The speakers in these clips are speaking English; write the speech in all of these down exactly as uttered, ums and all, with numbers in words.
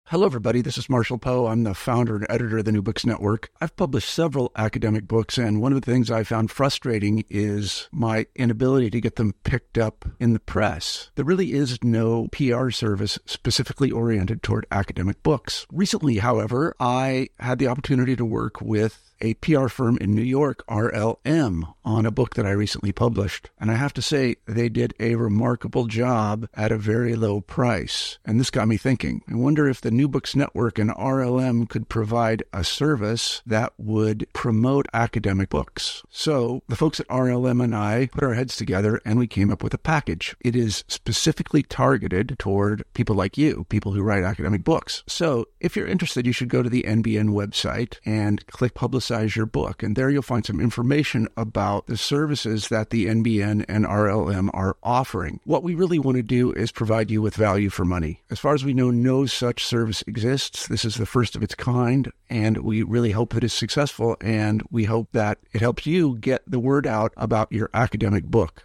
Hello, everybody. This is Marshall Poe. I'm the founder and editor of the New Books Network. I've published several academic books, and one of the things I found frustrating is my inability to get them picked up in the press. There really is no P R service specifically oriented toward academic books. Recently, however, I had the opportunity to work with a P R firm in New York, R L M, on a book that I recently published. And I have to say, they did a remarkable job at a very low price. And this got me thinking. I wonder if the New Books Network and R L M could provide a service that would promote academic books. So the folks at R L M and I put our heads together and we came up with a package. It is specifically targeted toward people like you, people who write academic books. So if you're interested, you should go to the N B N website and click Publicize your book. And there you'll find some information about the services that the N B N and R L M are offering. What we really want to do is provide you with value for money. As far as we know, no such service exists. This is the first of its kind, and we really hope that it's successful, and we hope that it helps you get the word out about your academic book.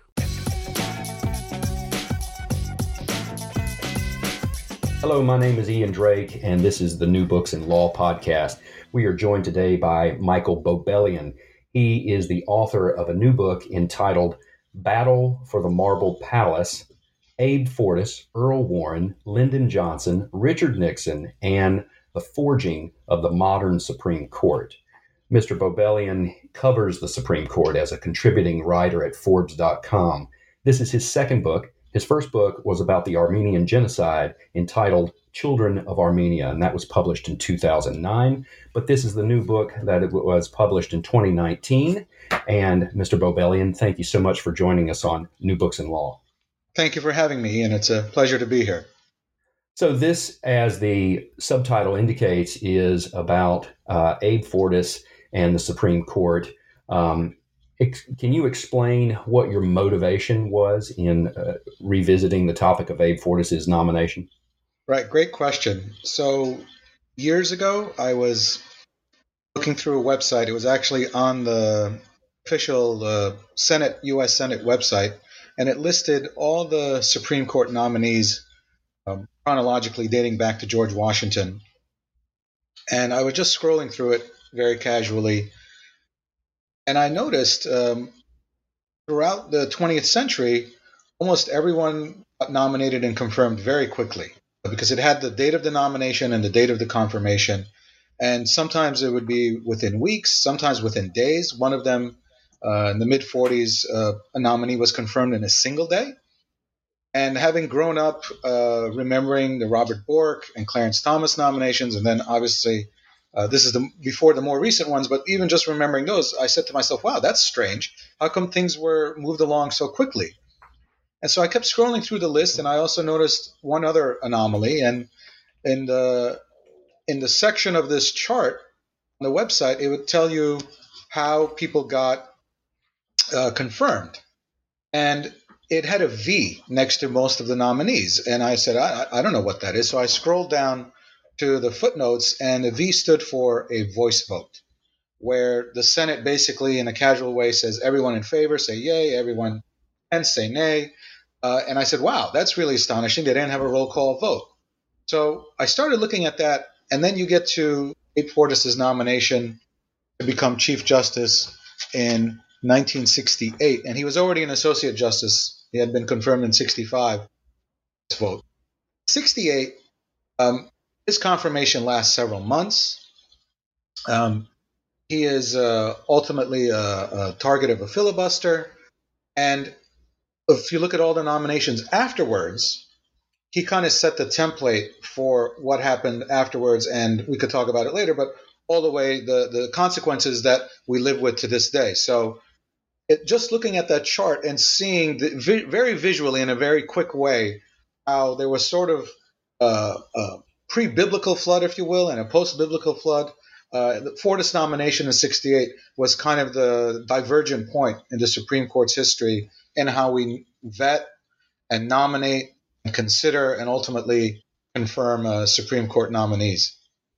Hello, my name is Ian Drake, and this is the New Books in Law podcast. We are joined today by Michael Bobelian. He is the author of a new book entitled Battle for the Marble Palace, Abe Fortas, Earl Warren, Lyndon Johnson, Richard Nixon, and the Forging of the Modern Supreme Court. Mister Bobelian covers the Supreme Court as a contributing writer at Forbes dot com. This is his second book. His first book was about the Armenian genocide entitled Children of Armenia, and that was published in two thousand nine. But this is the new book that it was published in twenty nineteen. And Mister Bobelian, thank you so much for joining us on New Books in Law. Thank you for having me, and it's a pleasure to be here. So this, as the subtitle indicates, is about uh, Abe Fortas and the Supreme Court. Um, ex- can you explain what your motivation was in uh, revisiting the topic of Abe Fortas's nomination? Right, great question. So years ago, I was looking through a website. It was actually on the official uh, Senate, U S Senate website, and it listed all the Supreme Court nominees um, chronologically dating back to George Washington. And I was just scrolling through it very casually, and I noticed um, throughout the twentieth century, almost everyone got nominated and confirmed very quickly, because it had the date of the nomination and the date of the confirmation. And sometimes it would be within weeks, sometimes within days. One of them, uh, in the mid-forties, uh, a nominee was confirmed in a single day. And having grown up uh, remembering the Robert Bork and Clarence Thomas nominations, and then obviously uh, this is the before the more recent ones, but even just remembering those, I said to myself, wow, that's strange. How come things were moved along so quickly? And so I kept scrolling through the list, and I also noticed one other anomaly. And in the in the section of this chart on the website, it would tell you how people got uh, confirmed. And it had a V next to most of the nominees. And I said, I, I don't know what that is. So I scrolled down to the footnotes, and the V stood for a voice vote, where the Senate basically in a casual way says everyone in favor, say yay, everyone against, say nay. Uh, and I said, wow, that's really astonishing. They didn't have a roll call vote. So I started looking at that, and then you get to Abe Fortas's nomination to become Chief Justice in nineteen sixty-eight. And he was already an Associate Justice. He had been confirmed in sixty-five. Vote. sixty-eight, um, his confirmation lasts several months. Um, he is uh, ultimately a, a target of a filibuster. And if you look at all the nominations afterwards, he kind of set the template for what happened afterwards, and we could talk about it later, but all the way, the, the consequences that we live with to this day. So it, just looking at that chart and seeing the, vi- very visually in a very quick way how there was sort of uh, a pre-biblical flood, if you will, and a post-biblical flood. Uh, the Fortas nomination in sixty-eight was kind of the divergent point in the Supreme Court's history in how we vet and nominate and consider and ultimately confirm uh, Supreme Court nominees.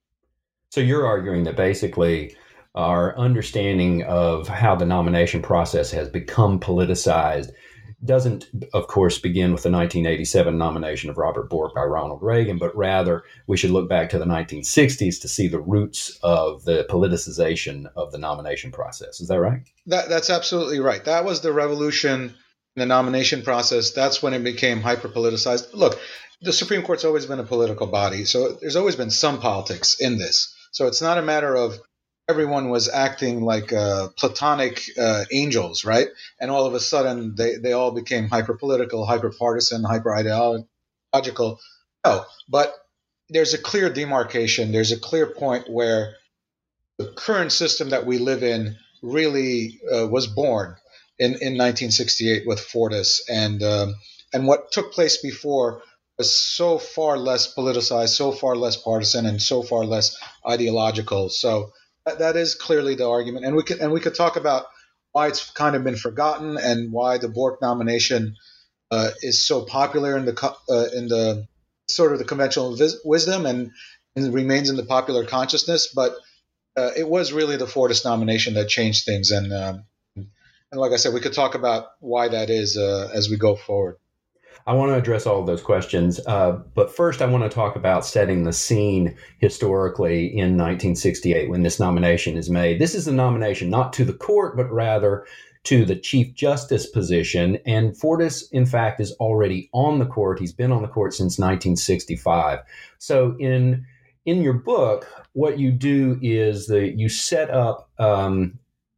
So you're arguing that basically our understanding of how the nomination process has become politicized doesn't, of course, begin with the nineteen eighty-seven nomination of Robert Bork by Ronald Reagan, but rather we should look back to the nineteen sixties to see the roots of the politicization of the nomination process. Is that right? That, that's absolutely right. That was the revolution in the nomination process. That's when it became hyper-politicized. Look, the Supreme Court's always been a political body, so there's always been some politics in this. So it's not a matter of everyone was acting like uh, platonic uh, angels, right? And all of a sudden, they, they all became hyper-political, hyper-partisan, hyper-ideological. No, but there's a clear demarcation. There's a clear point where the current system that we live in really uh, was born in, in nineteen sixty-eight with Fortas. And, um, and what took place before was so far less politicized, so far less partisan, and so far less ideological. So that, that is clearly the argument. And we could, and we could talk about why it's kind of been forgotten and why the Bork nomination uh, is so popular in the uh, in the sort of the conventional vis- wisdom and, and remains in the popular consciousness. But uh, it was really the Fortas nomination that changed things. And um, and like I said, we could talk about why that is uh, as we go forward. I want to address all of those questions, uh, but first I want to talk about setting the scene historically in nineteen sixty-eight when this nomination is made. This is a nomination not to the court, but rather to the Chief Justice position, and Fortas, in fact, is already on the court. He's been on the court since nineteen sixty-five. So in in your book, what you do is that you set up um,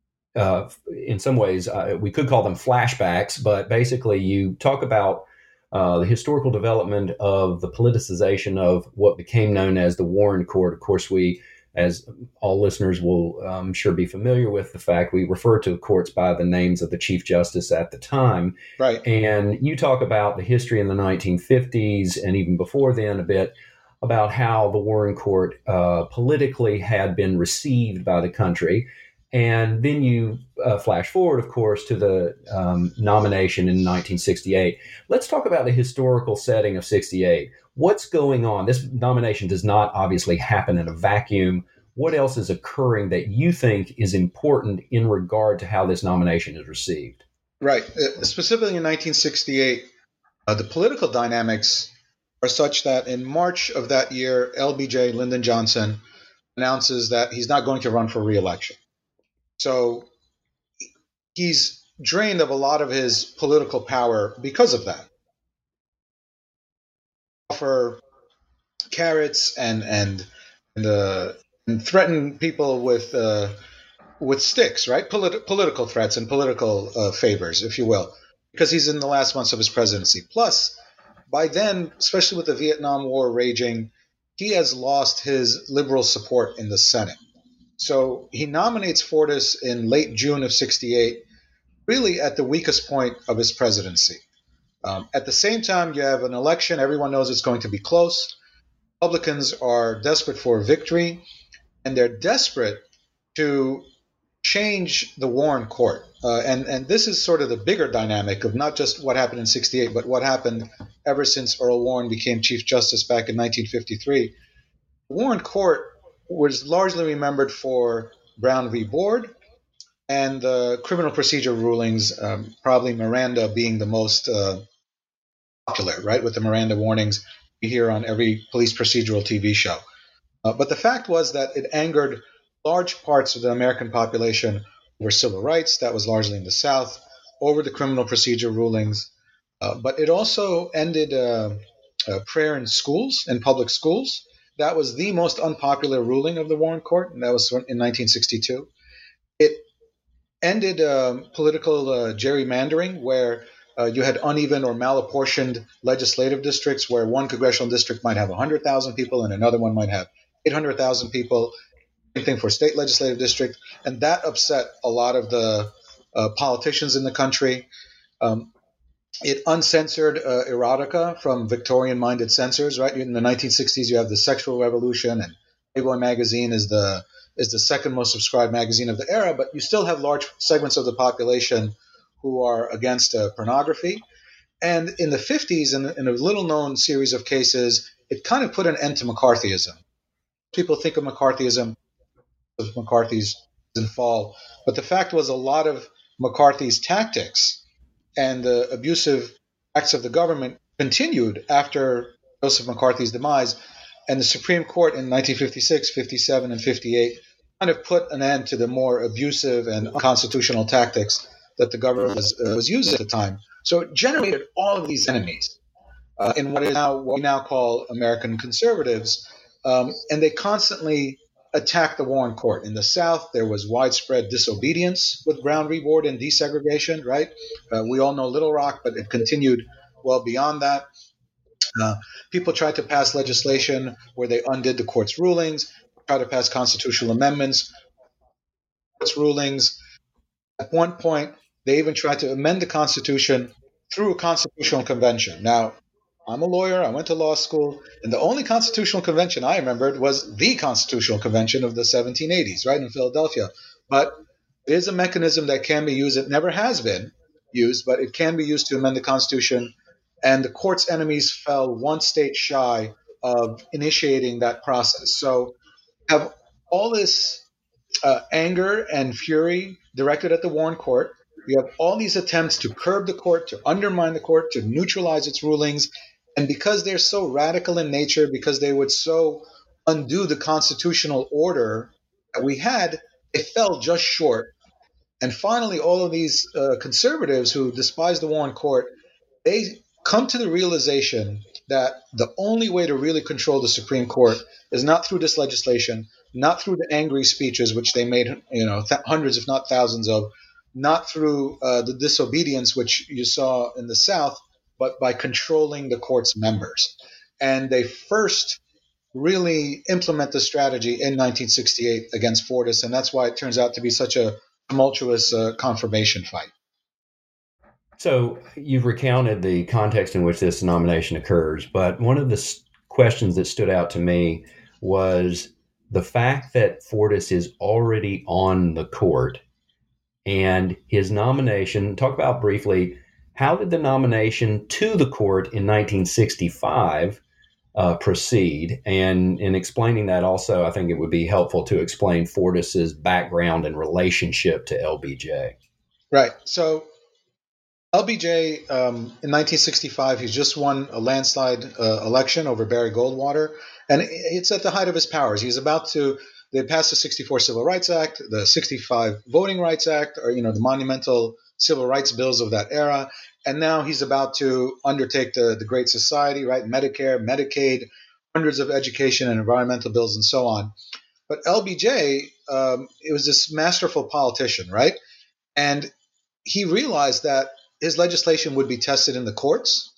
uh, in some ways, uh, we could call them flashbacks, but basically you talk about Uh, the historical development of the politicization of what became known as the Warren Court. Of course, we, as all listeners will um, sure be familiar with the fact, we refer to the courts by the names of the Chief Justice at the time. Right. And you talk about the history in the nineteen fifties and even before then a bit about how the Warren Court uh, politically had been received by the country. And then you uh, flash forward, of course, to the um, nomination in nineteen sixty-eight. Let's talk about the historical setting of sixty-eight. What's going on? This nomination does not obviously happen in a vacuum. What else is occurring that you think is important in regard to how this nomination is received? Right. Uh, specifically in nineteen sixty-eight, uh, the political dynamics are such that in March of that year, L B J, Lyndon Johnson, announces that he's not going to run for re-election. So he's drained of a lot of his political power because of that. Offer carrots and and and, uh, and threaten people with uh, with sticks, right? Polit- political threats and political uh, favors, if you will, because he's in the last months of his presidency. Plus, by then, especially with the Vietnam War raging, he has lost his liberal support in the Senate. So he nominates Fortas in late June of sixty-eight, really at the weakest point of his presidency. Um, at the same time, you have an election. Everyone knows it's going to be close. Republicans are desperate for victory, and they're desperate to change the Warren Court. Uh, and, and this is sort of the bigger dynamic of not just what happened in sixty-eight, but what happened ever since Earl Warren became Chief Justice back in nineteen fifty-three. The Warren Court was largely remembered for Brown v. Board and the criminal procedure rulings, um, probably Miranda being the most uh, popular, right, with the Miranda warnings you hear on every police procedural T V show. Uh, but the fact was that it angered large parts of the American population over civil rights. That was largely in the South, over the criminal procedure rulings. Uh, but it also ended uh, uh, prayer in schools, in public schools. That was the most unpopular ruling of the Warren Court, and that was in nineteen sixty-two. It ended um, political uh, gerrymandering, where uh, you had uneven or malapportioned legislative districts, where one congressional district might have one hundred thousand people and another one might have eight hundred thousand people. Same thing for state legislative district, and that upset a lot of the uh, politicians in the country. Um, It uncensored uh, erotica from Victorian-minded censors. Right in the nineteen sixties, you have the Sexual Revolution, and Playboy magazine is the is the second most subscribed magazine of the era. But you still have large segments of the population who are against uh, pornography. And in the fifties, in, in a little-known series of cases, it kind of put an end to McCarthyism. People think of McCarthyism as McCarthy's fall, but the fact was a lot of McCarthy's tactics and the abusive acts of the government continued after Joseph McCarthy's demise. And the Supreme Court in nineteen fifty-six, fifty-seven, and fifty-eight kind of put an end to the more abusive and unconstitutional tactics that the government was, uh, was using at the time. So it generated all of these enemies uh, in what is now what we now call American conservatives, um, and they constantly attacked the Warren Court. In the South, there was widespread disobedience with Brown v. Board and desegregation. Right? Uh, we all know Little Rock, but it continued well beyond that. Uh, people tried to pass legislation where they undid the court's rulings, tried to pass constitutional amendments, court's rulings. At one point, they even tried to amend the Constitution through a constitutional convention. Now, I'm a lawyer. I went to law school, and the only constitutional convention I remembered was the Constitutional Convention of the seventeen eighties, right, in Philadelphia. But it is a mechanism that can be used. It never has been used, but it can be used to amend the Constitution. And the court's enemies fell one state shy of initiating that process. So have all this uh, anger and fury directed at the Warren Court. You have all these attempts to curb the court, to undermine the court, to neutralize its rulings. And because they're so radical in nature, because they would so undo the constitutional order that we had, they fell just short. And finally, all of these uh, conservatives who despise the Warren Court, they come to the realization that the only way to really control the Supreme Court is not through this legislation, not through the angry speeches, which they made, you know, th- hundreds, if not thousands of, not through uh, the disobedience, which you saw in the South, but by controlling the court's members. And they first really implement the strategy in nineteen sixty-eight against Fortas, and that's why it turns out to be such a tumultuous uh, confirmation fight. So you've recounted the context in which this nomination occurs, but one of the s- questions that stood out to me was the fact that Fortas is already on the court and his nomination. Talk about briefly, how did the nomination to the court in nineteen sixty-five uh, proceed? And in explaining that also, I think it would be helpful to explain Fortas's background and relationship to L B J. Right. So L B J, um, in nineteen sixty-five, he's just won a landslide uh, election over Barry Goldwater, and it's at the height of his powers. He's about to, they passed the sixty-four Civil Rights Act, the sixty-five Voting Rights Act, or, you know, the monumental civil rights bills of that era, and now he's about to undertake the, the Great Society, right, Medicare, Medicaid, hundreds of education and environmental bills, and so on. But L B J, um, it was this masterful politician, right, and he realized that his legislation would be tested in the courts,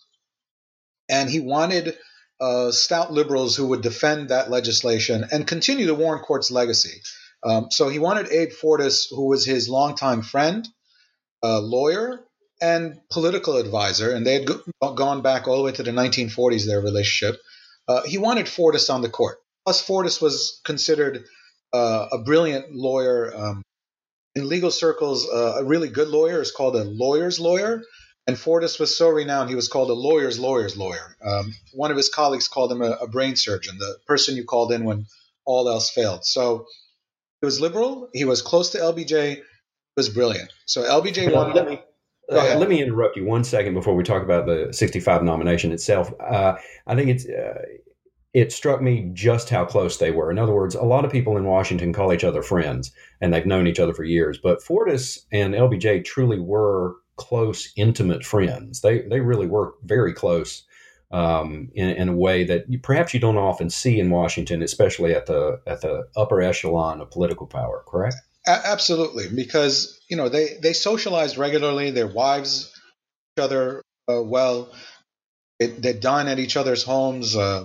and he wanted uh, stout liberals who would defend that legislation and continue the Warren Court's legacy. Um, so he wanted Abe Fortas, who was his longtime friend, uh, lawyer, and political advisor, and they had go- gone back all the way to the nineteen forties, their relationship. Uh, he wanted Fortas on the court. Plus, Fortas was considered uh, a brilliant lawyer. Um, In legal circles, uh, a really good lawyer is called a lawyer's lawyer, and Fortas was so renowned he was called a lawyer's lawyer's lawyer. Um, one of his colleagues called him a, a brain surgeon, the person you called in when all else failed. So he was liberal, he was close to L B J, he was brilliant. So L B J You know, wanted. let me uh, let me interrupt you one second before we talk about the sixty-five nomination itself. Uh, I think it's uh, it struck me just how close they were. In other words, a lot of people in Washington call each other friends, and they've known each other for years. But Fortas and L B J truly were close, intimate friends. They they really were very close um, in, in a way that you, perhaps you don't often see in Washington, especially at the at the upper echelon of political power. Correct? A- absolutely, because you know they they socialized regularly. Their wives each other uh, well. They, they dine at each other's homes. Uh,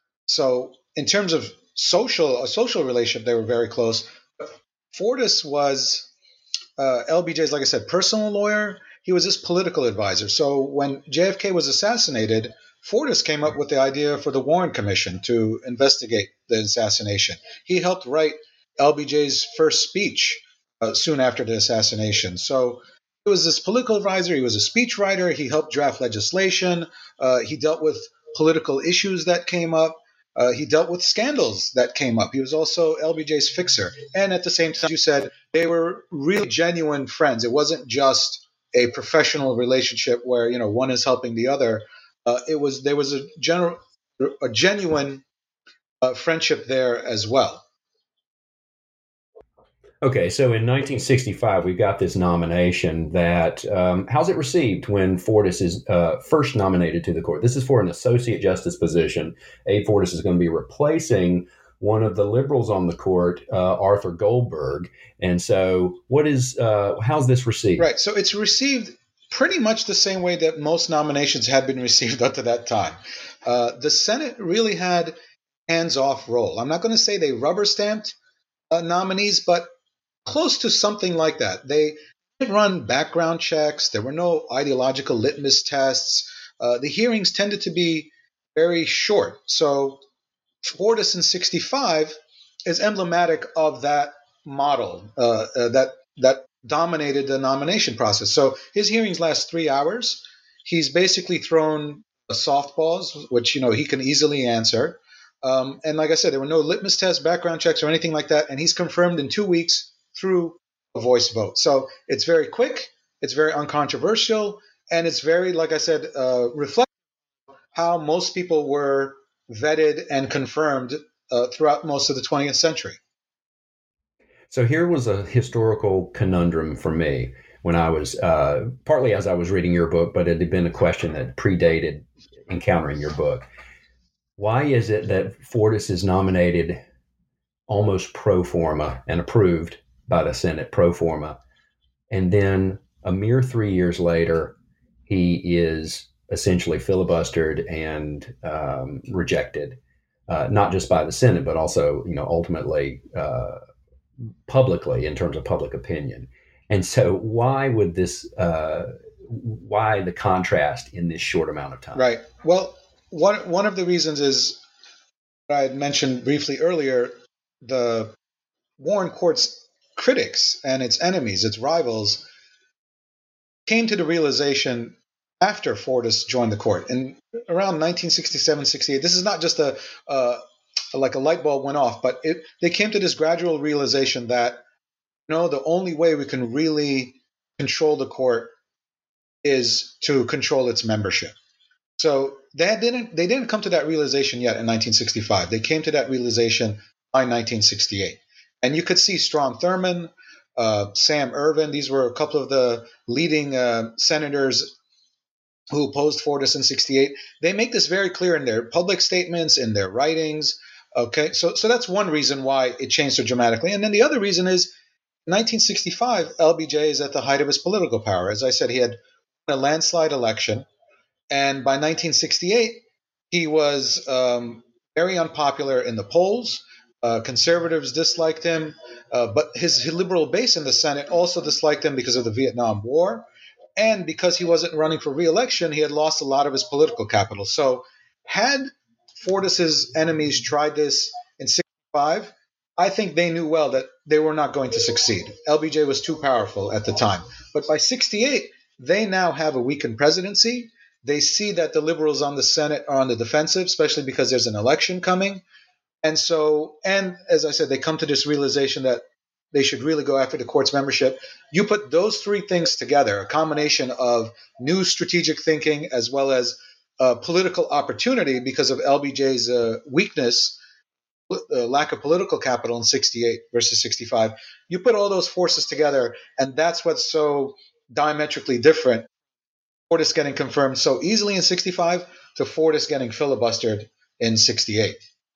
so in terms of social a social relationship, they were very close. Fortas was uh, L B J's, like I said, personal lawyer. He was his political advisor. So when J F K was assassinated, Fortas came up with the idea for the Warren Commission to investigate the assassination. He helped write L B J's first speech uh, soon after the assassination. So he was this political advisor. He was a speechwriter. He helped draft legislation. Uh, he dealt with political issues that came up. Uh, he dealt with scandals that came up. He was also L B J's fixer. And at the same time, you said they were really genuine friends. It wasn't just a professional relationship where you know one is helping the other. Uh, it was there was a general a genuine uh, friendship there as well. Okay, so in nineteen sixty-five, we got this nomination that, um, how's it received when Fortas is uh, first nominated to the court? This is for an associate justice position. Abe Fortas is going to be replacing one of the liberals on the court, uh, Arthur Goldberg. And so what is, uh, how's this received? Right, so it's received pretty much the same way that most nominations had been received up to that time. Uh, the Senate really had hands-off role. I'm not going to say they rubber-stamped uh, nominees, but close to something like that. They didn't run background checks. There were no ideological litmus tests. Uh, the hearings tended to be very short. So Fortas in sixty-five is emblematic of that model uh, uh, that that dominated the nomination process. So his hearings last three hours. He's basically thrown softballs, which you know he can easily answer. Um, and like I said, there were no litmus tests, background checks, or anything like that. And he's confirmed in two weeks through a voice vote. So it's very quick, it's very uncontroversial, and it's very, like I said, uh, reflects how most people were vetted and confirmed uh, throughout most of the twentieth century. So here was a historical conundrum for me when I was, uh, partly as I was reading your book, but it had been a question that predated encountering your book. Why is it that Fortas is nominated almost pro forma and approved by the Senate pro forma, and then a mere three years later, he is essentially filibustered and um, rejected, uh, not just by the Senate, but also, you know, ultimately uh, publicly in terms of public opinion. And so, why would this? Uh, why the contrast in this short amount of time? Right. Well, one one of the reasons is what I had mentioned briefly earlier. The Warren Court's critics and its enemies, its rivals, came to the realization after Fortas joined the court in around nineteen sixty-seven, sixty-eight. This is not just a uh, like a light bulb went off, but it, they came to this gradual realization that you know the only way we can really control the court is to control its membership. So they didn't they didn't come to that realization yet in nineteen sixty-five. They came to that realization by nineteen sixty-eight. And you could see Strom Thurmond, uh, Sam Ervin. These were a couple of the leading uh, senators who opposed Fortas in sixty-eight. They make this very clear in their public statements, in their writings. Okay, so so that's one reason why it changed so dramatically. And then the other reason is nineteen sixty-five, L B J is at the height of his political power. As I said, he had won a landslide election. And by nineteen sixty-eight, he was um, very unpopular in the polls. Uh, conservatives disliked him, uh, but his, his liberal base in the Senate also disliked him because of the Vietnam War. And because he wasn't running for re-election, he had lost a lot of his political capital. So had Fortas's enemies tried this in sixty-five, I think they knew well that they were not going to succeed. L B J was too powerful at the time. But by sixty-eight, they now have a weakened presidency. They see that the liberals on the Senate are on the defensive, especially because there's an election coming. And so, and as I said, they come to this realization that they should really go after the court's membership. You put those three things together, a combination of new strategic thinking as well as uh, political opportunity because of L B J's uh, weakness, uh, lack of political capital in sixty-eight versus sixty-five. You put all those forces together, and that's what's so diametrically different. Fortas getting confirmed so easily in sixty-five to Fortas getting filibustered in sixty-eight.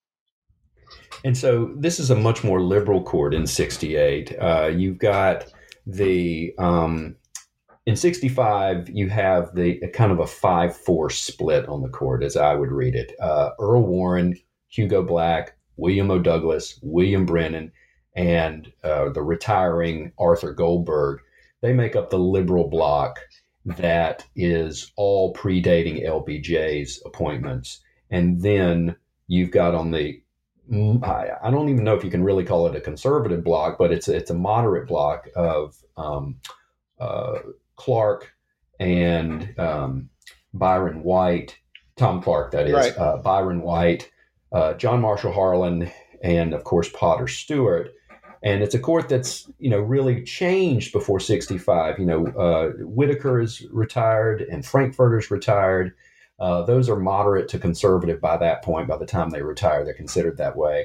And so this is a much more liberal court in sixty-eight. Uh, you've got the, um, in sixty-five, you have the a kind of a five four split on the court, as I would read it. Uh, Earl Warren, Hugo Black, William O. Douglas, William Brennan, and uh, the retiring Arthur Goldberg. They make up the liberal bloc that is all predating L B J's appointments. And then you've got on the I don't even know if you can really call it a conservative bloc, but it's it's a moderate bloc of um, uh, Clark and um, Byron White, Tom Clark, that is, right. uh, Byron White, uh, John Marshall Harlan, and of course Potter Stewart. And it's a court that's, you know, really changed before sixty-five. You know, uh, Whitaker is retired and Frankfurter's retired. Uh, those are moderate to conservative by that point. By the time they retire, they're considered that way.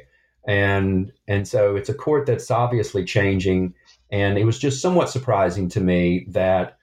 And and so it's a court that's obviously changing. And it was just somewhat surprising to me that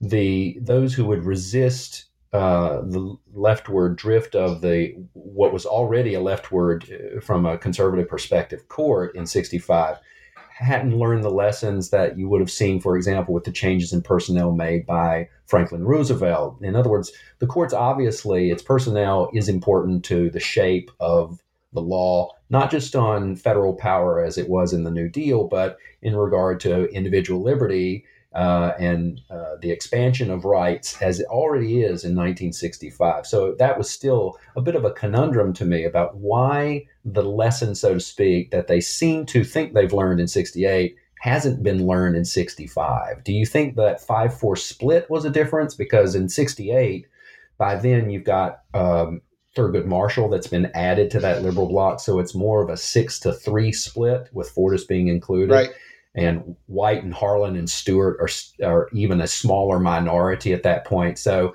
the those who would resist uh, the leftward drift of the what was already a leftward uh, from a conservative perspective court in sixty-five hadn't learned the lessons that you would have seen, for example, with the changes in personnel made by Franklin Roosevelt. In other words, the courts, obviously, its personnel is important to the shape of the law, not just on federal power as it was in the New Deal, but in regard to individual liberty uh, and uh, the expansion of rights as it already is in nineteen sixty-five. So that was still a bit of a conundrum to me about why the lesson, so to speak, that they seem to think they've learned in sixty-eight hasn't been learned in sixty-five. Do you think that five four split was a difference? Because in sixty-eight, by then you've got um, Thurgood Marshall that's been added to that liberal bloc. So it's more of a six to three split with Fortas being included. Right. And White and Harlan and Stewart are, are even a smaller minority at that point. So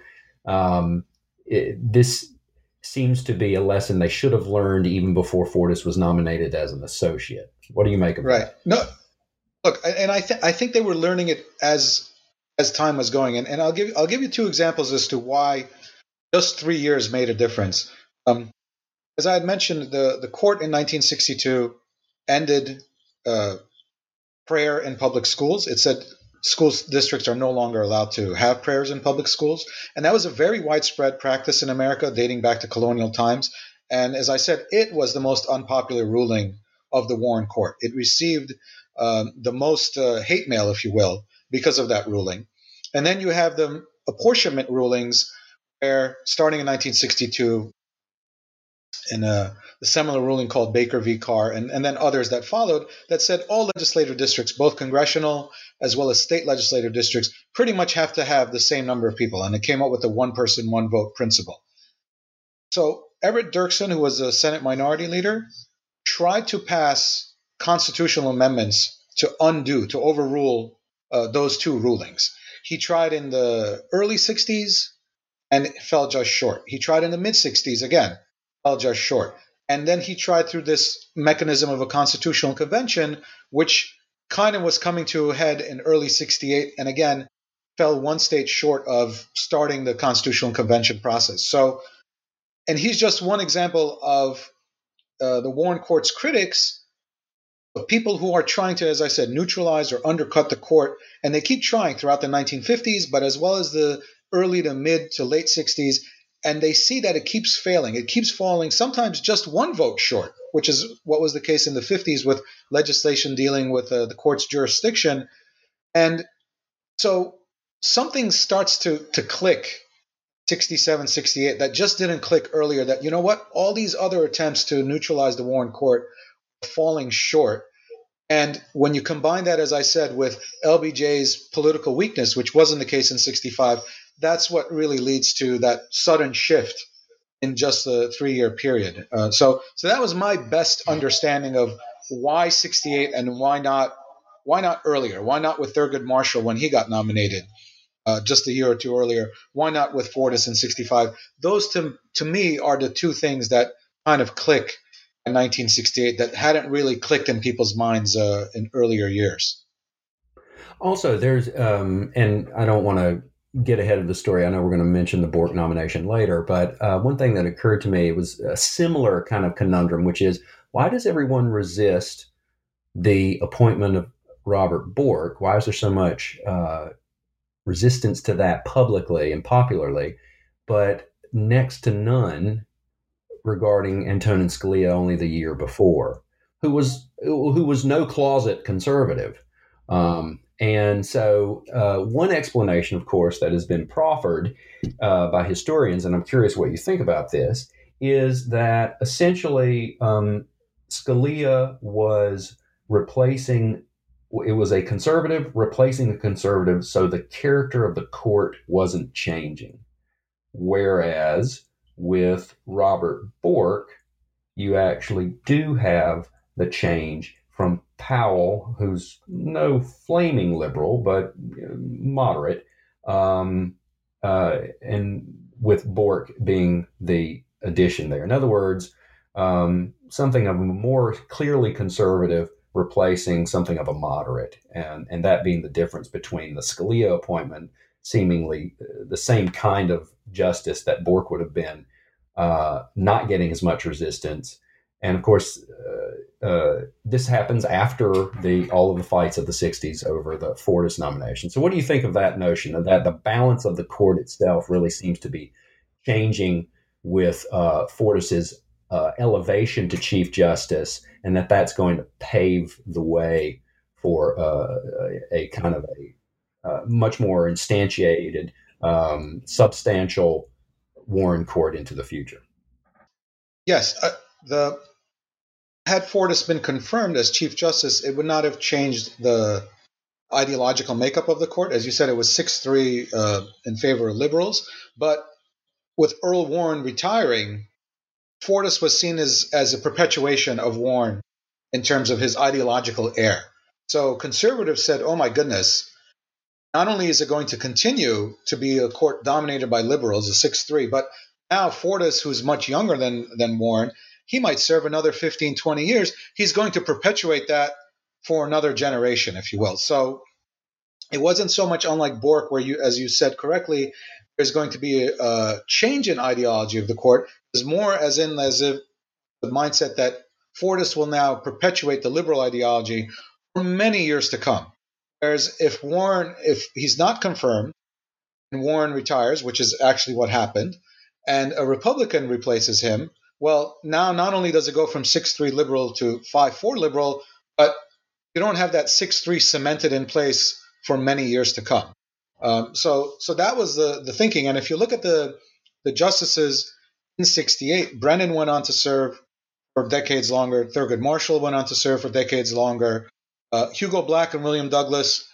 um, it, this seems to be a lesson they should have learned even before Fortas was nominated as an associate. What do you make of right. that? No, look, and I think I think they were learning it as as time was going. And, and I'll give I'll give you two examples as to why just three years made a difference. Um, as I had mentioned, the the court in nineteen sixty-two ended uh, prayer in public schools. It said school districts are no longer allowed to have prayers in public schools. And that was a very widespread practice in America dating back to colonial times. And as I said, it was the most unpopular ruling of the Warren Court. It received um, the most uh, hate mail, if you will, because of that ruling. And then you have the apportionment rulings where, starting in nineteen sixty-two, in a, a similar ruling called Baker v. Carr, and, and then others that followed, that said all legislative districts, both congressional as well as state legislative districts, pretty much have to have the same number of people. And it came up with the one person, one vote principle. So Everett Dirksen, who was a Senate minority leader, tried to pass constitutional amendments to undo, to overrule uh, those two rulings. He tried in the early sixties and fell just short. He tried in the mid-sixties again, fell just short. And then he tried through this mechanism of a constitutional convention, which kind of was coming to a head in early sixty-eight, and again, fell one state short of starting the constitutional convention process. So, and he's just one example of uh, the Warren Court's critics, people who are trying to, as I said, neutralize or undercut the court, and they keep trying throughout the nineteen fifties, but as well as the early to mid to late sixties, and they see that it keeps failing. It keeps falling, sometimes just one vote short, which is what was the case in the fifties with legislation dealing with uh, the court's jurisdiction. And so something starts to, to click, sixty-seven, sixty-eight, that just didn't click earlier, that, you know what, all these other attempts to neutralize the Warren Court are falling short. And when you combine that, as I said, with L B J's political weakness, which wasn't the case in sixty-five, that's what really leads to that sudden shift in just a three-year period. Uh, so, so that was my best understanding of why sixty-eight and why not, why not earlier? Why not with Thurgood Marshall when he got nominated uh, just a year or two earlier? Why not with Fortas in sixty-five? Those, to to me, are the two things that kind of click in nineteen sixty-eight that hadn't really clicked in people's minds uh, in earlier years. Also, there's, um, and I don't want to get ahead of the story. I know we're going to mention the Bork nomination later, but uh, one thing that occurred to me was a similar kind of conundrum, which is, why does everyone resist the appointment of Robert Bork? Why is there so much uh, resistance to that publicly and popularly, but next to none regarding Antonin Scalia only the year before, who was who was no closet conservative? Um, And so uh, one explanation, of course, that has been proffered uh, by historians, and I'm curious what you think about this, is that essentially um, Scalia was replacing, it was a conservative replacing a conservative, so the character of the court wasn't changing. Whereas with Robert Bork, you actually do have the change from Powell, who's no flaming liberal, but moderate, um, uh, and with Bork being the addition there. In other words, um, something of a more clearly conservative replacing something of a moderate, and, and that being the difference between the Scalia appointment, seemingly the same kind of justice that Bork would have been, uh, not getting as much resistance. And of course, uh, uh, this happens after the all of the fights of the sixties over the Fortas nomination. So what do you think of that notion of that the balance of the court itself really seems to be changing with uh, Fortas's uh, elevation to Chief Justice, and that that's going to pave the way for uh, a, a kind of a uh, much more instantiated, um, substantial Warren Court into the future? Yes, uh, the had Fortas been confirmed as Chief Justice, it would not have changed the ideological makeup of the court. As you said, it was six three uh, in favor of liberals. But with Earl Warren retiring, Fortas was seen as, as a perpetuation of Warren in terms of his ideological air. So conservatives said, oh my goodness, not only is it going to continue to be a court dominated by liberals, a six three, but now Fortas, who's much younger than, than Warren, he might serve another fifteen, twenty years. He's going to perpetuate that for another generation, if you will. So it wasn't so much unlike Bork, where you, as you said correctly, there's going to be a, a change in ideology of the court. There's more as in as if the mindset that Fortas will now perpetuate the liberal ideology for many years to come. Whereas if Warren, if he's not confirmed and Warren retires, which is actually what happened, and a Republican replaces him, well, now not only does it go from six three liberal to five four liberal, but you don't have that six three cemented in place for many years to come. Um, so, so that was the the thinking. And if you look at the the justices in sixty-eight, Brennan went on to serve for decades longer. Thurgood Marshall went on to serve for decades longer. Uh, Hugo Black and William Douglas,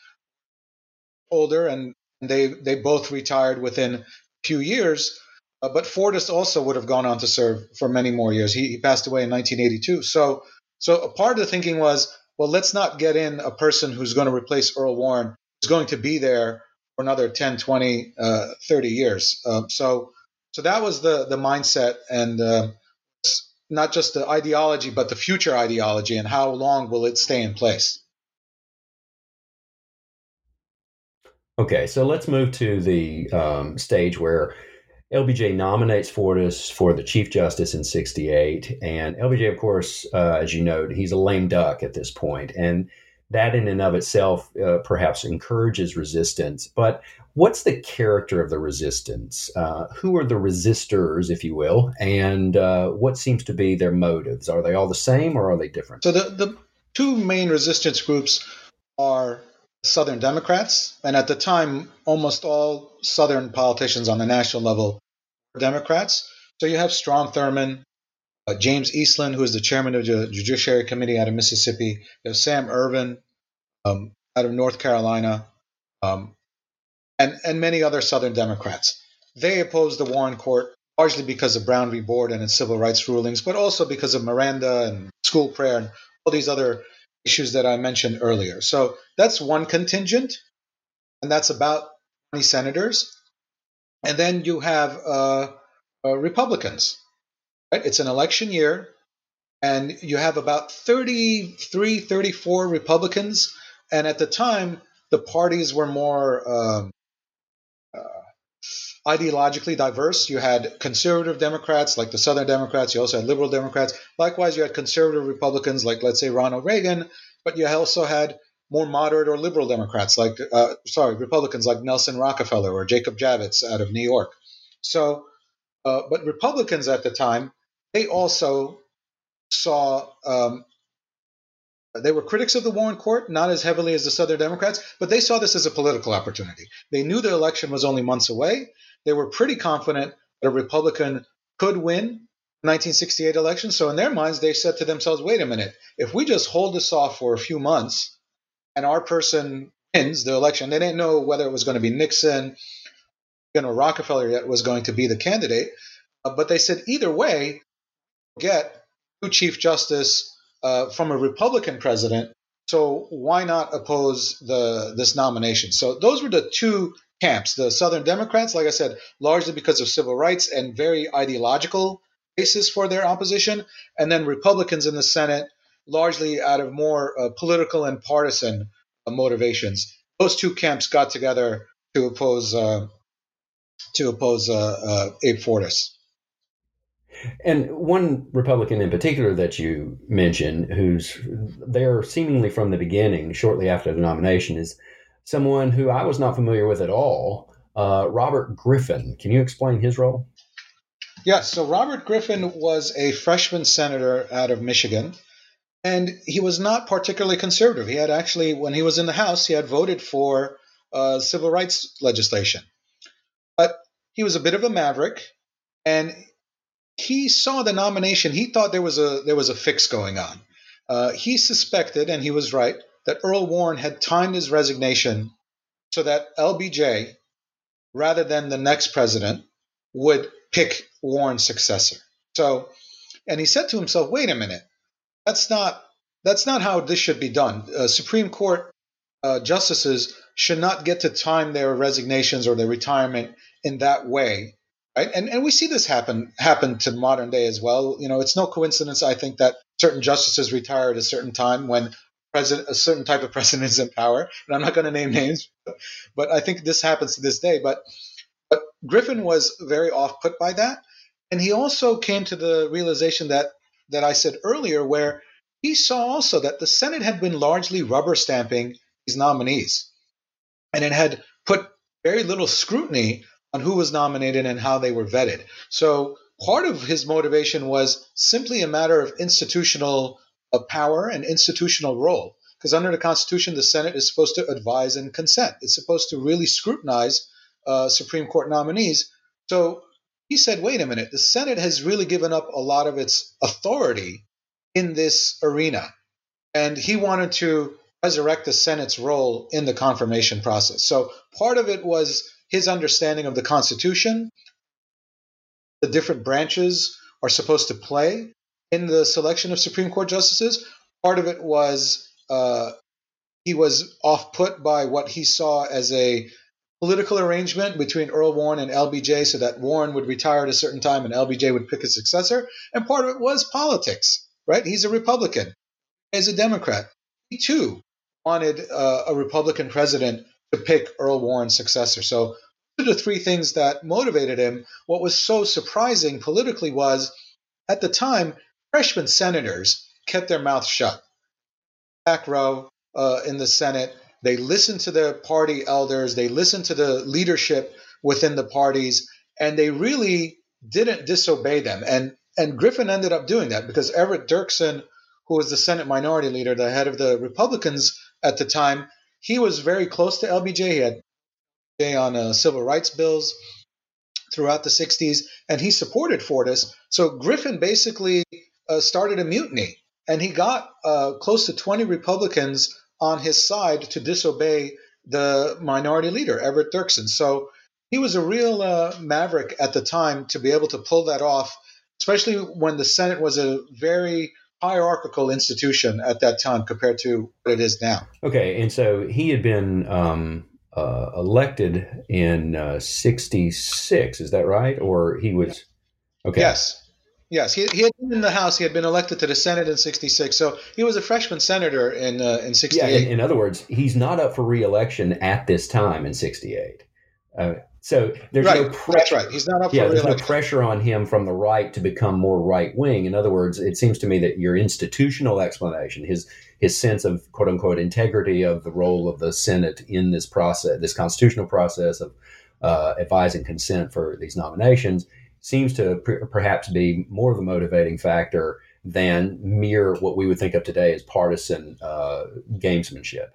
older, and they they both retired within a few years. Uh, but Fortas also would have gone on to serve for many more years. He, he passed away in nineteen eighty-two. So, so a part of the thinking was, well, let's not get in a person who's going to replace Earl Warren, who's going to be there for another ten, twenty, uh, thirty years. Uh, so, so that was the the mindset, and uh, not just the ideology, but the future ideology, and how long will it stay in place? Okay, so let's move to the um, stage where L B J nominates Fortas for the Chief Justice in sixty-eight. And L B J, of course, uh, as you know, he's a lame duck at this point. And that in and of itself uh, perhaps encourages resistance. But what's the character of the resistance? Uh, who are the resistors, if you will? And uh, what seems to be their motives? Are they all the same or are they different? So the, the two main resistance groups are Southern Democrats, and at the time, almost all Southern politicians on the national level were Democrats. So you have Strom Thurmond, uh, James Eastland, who is the chairman of the Judiciary Committee out of Mississippi. You have Sam Ervin um, out of North Carolina, um, and, and many other Southern Democrats. They opposed the Warren Court largely because of Brown v. Board and its civil rights rulings, but also because of Miranda and school prayer and all these other issues that I mentioned earlier. So that's one contingent, and that's about twenty senators. And then you have uh, uh, Republicans. Right? It's an election year, and you have about thirty-three, thirty-four Republicans. And at the time, the parties were more um, uh, ideologically diverse. You had conservative Democrats like the Southern Democrats. You also had liberal Democrats. Likewise, you had conservative Republicans like, let's say, Ronald Reagan. But you also had more moderate or liberal Democrats like, uh, sorry, Republicans like Nelson Rockefeller or Jacob Javits out of New York. So, uh, but Republicans at the time, they also saw, um, they were critics of the Warren Court, not as heavily as the Southern Democrats, but they saw this as a political opportunity. They knew the election was only months away. They were pretty confident that a Republican could win the nineteen sixty-eight election. So in their minds, they said to themselves, wait a minute, if we just hold this off for a few months and our person wins the election, they didn't know whether it was going to be Nixon, you know, Rockefeller yet was going to be the candidate. Uh, but they said either way, get new Chief Justice uh, from a Republican president So why not oppose the this nomination? So those were the two camps. The Southern Democrats, like I said, largely because of civil rights and very ideological basis for their opposition, and then Republicans in the Senate, largely out of more uh, political and partisan uh, motivations. Those two camps got together to oppose uh, to oppose uh, uh, Abe Fortas. And one Republican in particular that you mentioned, who's there seemingly from the beginning, shortly after the nomination, is someone who I was not familiar with at all, uh, Robert Griffin. Can you explain his role? Yes, so Robert Griffin was a freshman senator out of Michigan, and he was not particularly conservative. He had actually, when he was in the House, he had voted for uh, civil rights legislation. But he was a bit of a maverick, and he saw the nomination. He thought there was a there was a fix going on. Uh, he suspected, and he was right, that Earl Warren had timed his resignation so that L B J, rather than the next president, would pick Warren's successor. So, and he said to himself, "Wait a minute, that's not that's not how this should be done. Uh, Supreme Court uh, justices should not get to time their resignations or their retirement in that way." Right? And and we see this happen happen to modern day as well. You know, it's no coincidence, I think, that certain justices retire at a certain time when president a certain type of president is in power. And I'm not going to name names, but, but I think this happens to this day. But but Griffin was very off put by that, and he also came to the realization that that I said earlier, where he saw also that the Senate had been largely rubber stamping these nominees, and it had put very little scrutiny on who was nominated and how they were vetted. So part of his motivation was simply a matter of institutional uh, power and institutional role. Because under the Constitution, the Senate is supposed to advise and consent. It's supposed to really scrutinize uh, Supreme Court nominees. So he said, wait a minute, the Senate has really given up a lot of its authority in this arena. And he wanted to resurrect the Senate's role in the confirmation process. So part of it was his understanding of the Constitution, the different branches are supposed to play in the selection of Supreme Court justices. Part of it was uh, he was off-put by what he saw as a political arrangement between Earl Warren and L B J so that Warren would retire at a certain time and L B J would pick his successor. And part of it was politics, right? He's a Republican. He's a Democrat. He, too, wanted uh, a Republican president to pick Earl Warren's successor. So those are the three things that motivated him. What was so surprising politically was, at the time, freshman senators kept their mouths shut. Back row uh, in the Senate, they listened to their party elders, they listened to the leadership within the parties, and they really didn't disobey them. And and Griffin ended up doing that because Everett Dirksen, who was the Senate Minority Leader, the head of the Republicans at the time, he was very close to L B J. He had on uh, civil rights bills throughout the sixties, and he supported Fortas. So Griffin basically uh, started a mutiny, and he got uh, close to twenty Republicans on his side to disobey the minority leader, Everett Dirksen. So he was a real uh, maverick at the time to be able to pull that off, especially when the Senate was a very hierarchical institution at that time compared to what it is now. Okay, and so he had been um, uh, elected in uh, sixty-six, is that right? Or he was, okay. Yes. Yes, he, he had been in the House. He had been elected to the Senate in sixty-six. So he was a freshman senator in uh, in sixty-eight. Yeah, in, in other words, he's not up for re-election at this time in sixty-eight. Uh, so there's right, no pressure. That's right. He's not up yeah, for re-election. There's no pressure on him from the right to become more right-wing. In other words, it seems to me that your institutional explanation, his his sense of quote-unquote integrity of the role of the Senate in this process, this constitutional process of uh, advising consent for these nominations, seems to pr- perhaps be more of the motivating factor than mere what we would think of today as partisan uh, gamesmanship.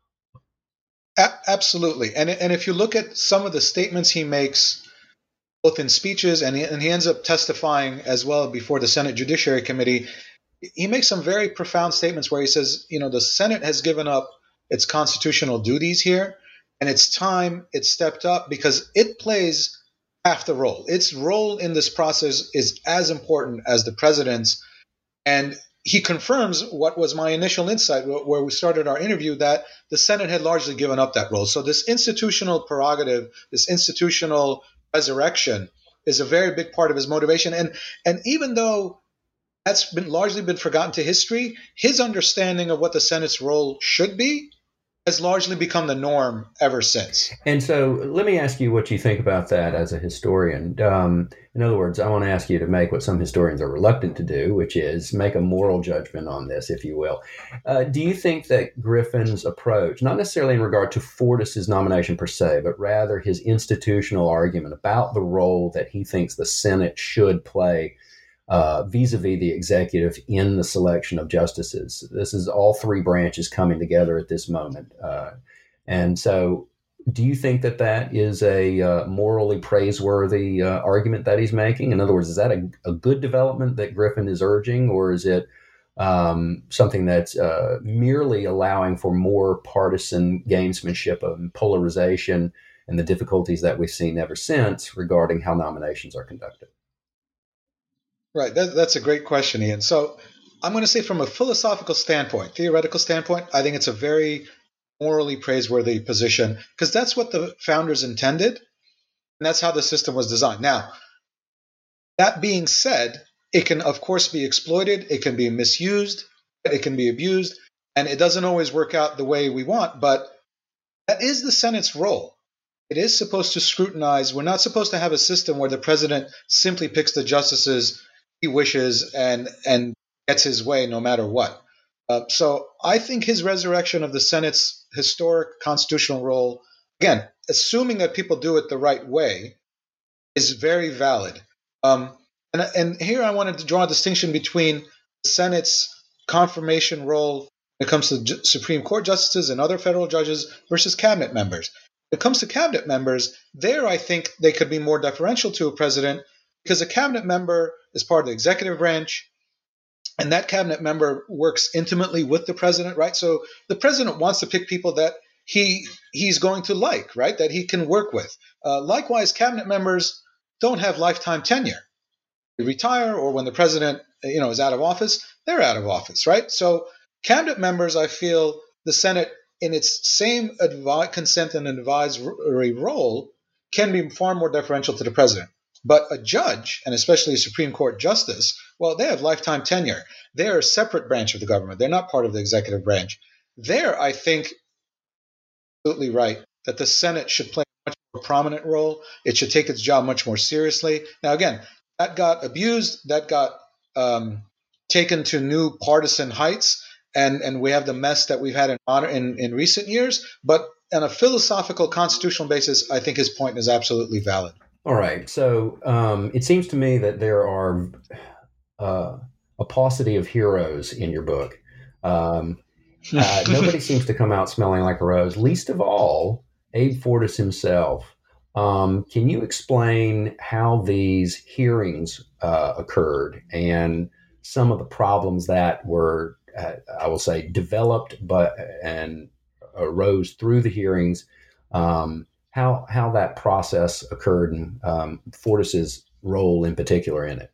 A- absolutely. And, and if you look at some of the statements he makes, both in speeches and he, and he ends up testifying as well before the Senate Judiciary Committee, he makes some very profound statements where he says, you know, the Senate has given up its constitutional duties here, and it's time it stepped up because it plays half the role. Its role in this process is as important as the president's. And he confirms what was my initial insight where we started our interview, that the Senate had largely given up that role. So this institutional prerogative, this institutional resurrection is a very big part of his motivation. And and even though that's been largely been forgotten to history, his understanding of what the Senate's role should be has largely become the norm ever since. And so let me ask you what you think about that as a historian. Um, in other words, I want to ask you to make what some historians are reluctant to do, which is make a moral judgment on this, if you will. Uh, do you think that Griffin's approach, not necessarily in regard to Fortas's nomination per se, but rather his institutional argument about the role that he thinks the Senate should play Uh, vis-a-vis the executive in the selection of justices? This is all three branches coming together at this moment. Uh, and so do you think that that is a uh, morally praiseworthy uh, argument that he's making? In other words, is that a, a good development that Griffin is urging, or is it um, something that's uh, merely allowing for more partisan gamesmanship and polarization and the difficulties that we've seen ever since regarding how nominations are conducted? Right. That, that's a great question, Ian. So I'm going to say from a philosophical standpoint, theoretical standpoint, I think it's a very morally praiseworthy position because that's what the founders intended. And that's how the system was designed. Now, that being said, it can, of course, be exploited. It can be misused. It can be abused. And it doesn't always work out the way we want. But that is the Senate's role. It is supposed to scrutinize. We're not supposed to have a system where the president simply picks the justices he wishes and and gets his way no matter what. Uh, so I think his resurrection of the Senate's historic constitutional role, again, assuming that people do it the right way, is very valid. Um, and, and here I wanted to draw a distinction between the Senate's confirmation role when it comes to J- Supreme Court justices and other federal judges versus cabinet members. When it comes to cabinet members, there I think they could be more deferential to a president because a cabinet member is part of the executive branch, and that cabinet member works intimately with the president, right? So the president wants to pick people that he he's going to like, right? That he can work with. Uh, likewise, cabinet members don't have lifetime tenure. They retire, or when the president, you know, is out of office, they're out of office, right? So cabinet members, I feel, the Senate, in its same advi- consent and advisory role, can be far more deferential to the president. But a judge, and especially a Supreme Court justice, well, they have lifetime tenure. They're a separate branch of the government. They're not part of the executive branch. There, I think, absolutely right, that the Senate should play a much more prominent role. It should take its job much more seriously. Now, again, that got abused. That got um, taken to new partisan heights. And, and we have the mess that we've had in, in, in recent years. But on a philosophical, constitutional basis, I think his point is absolutely valid. All right. So um, it seems to me that there are uh, a paucity of heroes in your book. Um, uh, nobody seems to come out smelling like a rose, least of all Abe Fortas himself. Um, can you explain how these hearings uh, occurred and some of the problems that were, uh, I will say, developed but and arose through the hearings? Um, How how that process occurred and um, Fortas's role in particular in it.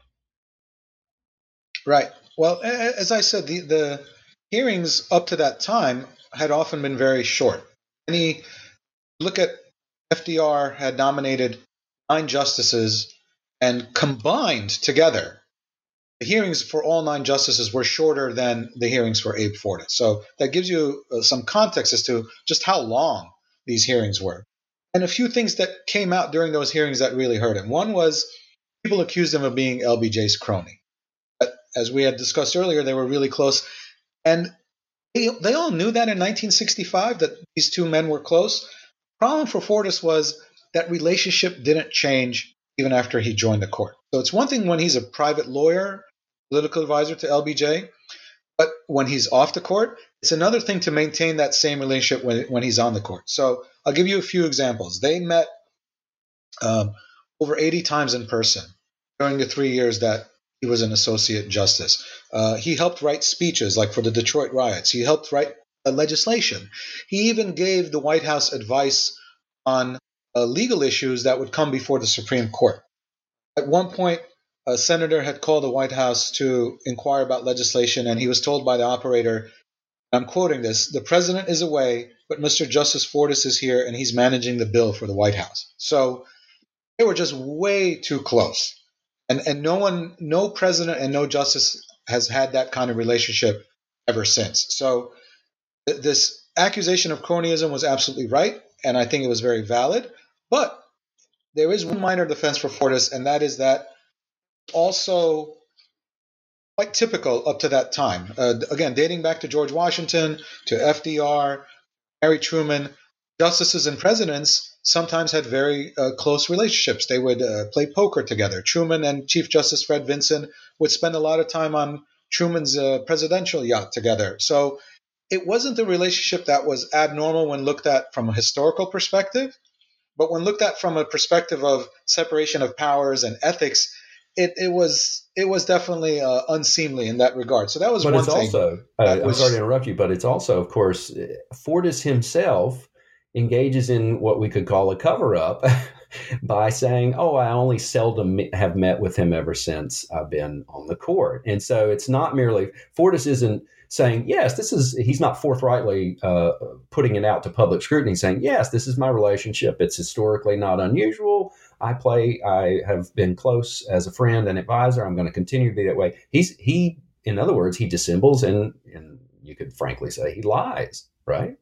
Right. Well, as I said, the, the hearings up to that time had often been very short. Any look at F D R had nominated nine justices, and combined together, the hearings for all nine justices were shorter than the hearings for Abe Fortas. So that gives you uh, some context as to just how long these hearings were. And a few things that came out during those hearings that really hurt him. One was people accused him of being L B J's crony. But as we had discussed earlier, they were really close. And they, they all knew that in nineteen sixty-five, that these two men were close. The problem for Fortas was that relationship didn't change even after he joined the court. So it's one thing when he's a private lawyer, political advisor to L B J, but when he's off the court, it's another thing to maintain that same relationship when, when he's on the court. So I'll give you a few examples. They met um, over eighty times in person during the three years that he was an associate justice. Uh, he helped write speeches, like for the Detroit riots. He helped write uh, legislation. He even gave the White House advice on uh, legal issues that would come before the Supreme Court. At one point, a senator had called the White House to inquire about legislation, and he was told by the operator, I'm quoting this, the president is away, but Mister Justice Fortas is here, and he's managing the bill for the White House. So they were just way too close. And and no one, no president and no justice has had that kind of relationship ever since. So th- this accusation of cronyism was absolutely right, and I think it was very valid. But there is one minor defense for Fortas, and that is that also quite typical up to that time. Uh, again, dating back to George Washington, to F D R, Harry Truman, justices and presidents sometimes had very uh, close relationships. They would uh, play poker together. Truman and Chief Justice Fred Vinson would spend a lot of time on Truman's uh, presidential yacht together. So it wasn't a relationship that was abnormal when looked at from a historical perspective, but when looked at from a perspective of separation of powers and ethics, it, it was it was definitely uh, unseemly in that regard. So that was but one it's thing. Also, uh, was, I'm sorry to interrupt you, but it's also, of course, Fortas himself engages in what we could call a cover-up by saying, oh, I only seldom have met with him ever since I've been on the court. And so it's not merely, Fortas isn't saying, yes, this is, he's not forthrightly uh, putting it out to public scrutiny, saying, yes, this is my relationship. It's historically not unusual. I play, I have been close as a friend and advisor. I'm going to continue to be that way. He's, he, in other words, he dissembles and, and you could frankly say he lies, right?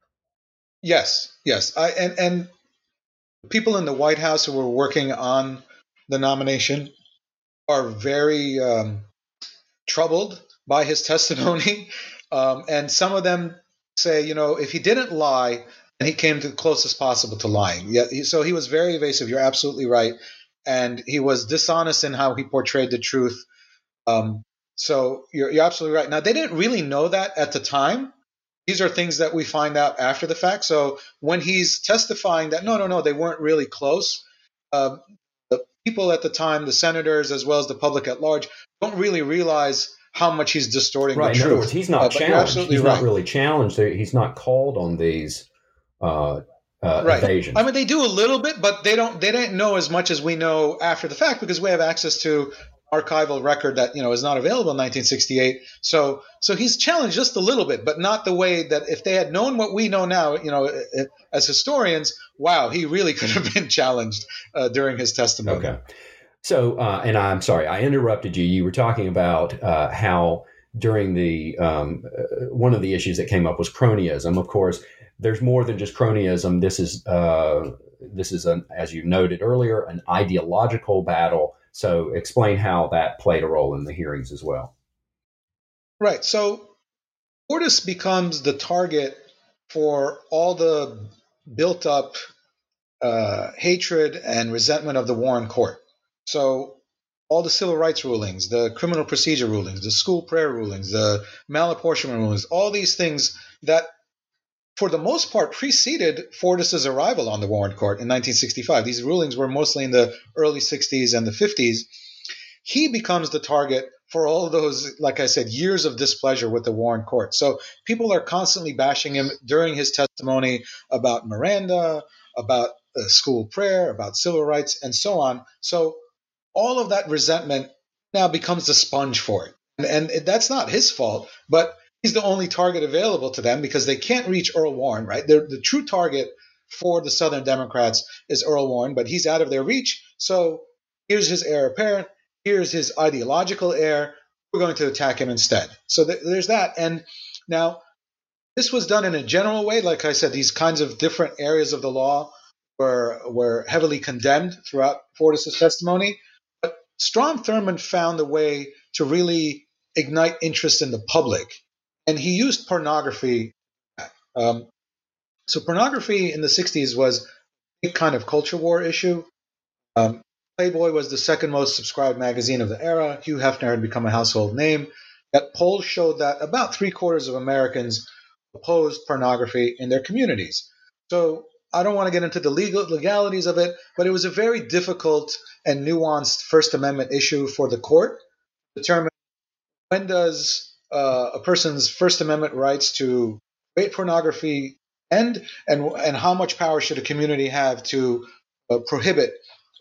Yes, yes. I, and, and people in the White House who were working on the nomination are very um, troubled by his testimony. Um, and some of them say, you know, if he didn't lie, and he came to the closest possible to lying. Yeah, he, so he was very evasive. You're absolutely right. And he was dishonest in how he portrayed the truth. Um, so you're, you're absolutely right. Now, they didn't really know that at the time. These are things that we find out after the fact. So when he's testifying that, no, no, no, they weren't really close, uh, the people at the time, the senators, as well as the public at large, don't really realize how much he's distorting right. the truth. In other words, he's not uh, challenged. He's right. not really challenged. He's not called on these uh, uh, right. evasions. I mean, they do a little bit, but they don't. They didn't know as much as we know after the fact because we have access to archival record that you know is not available in nineteen sixty-eight. So, so he's challenged just a little bit, but not the way that if they had known what we know now, you know, as historians, wow, he really could have been challenged uh, during his testimony. Okay. So, uh, and I'm sorry, I interrupted you. You were talking about uh, how during the um, uh, one of the issues that came up was cronyism. Of course, there's more than just cronyism. This is uh, this is an, as you noted earlier, an ideological battle. So, explain how that played a role in the hearings as well. Right. So, Fortas becomes the target for all the built-up uh, hatred and resentment of the Warren Court. So all the civil rights rulings, the criminal procedure rulings, the school prayer rulings, the malapportionment rulings, all these things that for the most part preceded Fortas's arrival on the Warren Court in nineteen sixty-five. These rulings were mostly in the early sixties and the fifties. He becomes the target for all of those, like I said, years of displeasure with the Warren Court. So people are constantly bashing him during his testimony about Miranda, about uh, school prayer, about civil rights, and so on. So all of that resentment now becomes the sponge for it. And, and that's not his fault, but he's the only target available to them because they can't reach Earl Warren, right? They're, the true target for the Southern Democrats is Earl Warren, but he's out of their reach. So here's his heir apparent. Here's his ideological heir. We're going to attack him instead. So th- there's that. And now this was done in a general way. Like I said, these kinds of different areas of the law were were heavily condemned throughout Fortas's testimony. But Strom Thurmond found a way to really ignite interest in the public. And he used pornography. Um, so pornography in the sixties was a kind of culture war issue. Um, Playboy was the second most subscribed magazine of the era. Hugh Hefner had become a household name. That polls showed that about three quarters of Americans opposed pornography in their communities. So I don't want to get into the legal legalities of it, but it was a very difficult and nuanced First Amendment issue for the court to determine when does uh, a person's First Amendment rights to create pornography end, and and how much power should a community have to uh, prohibit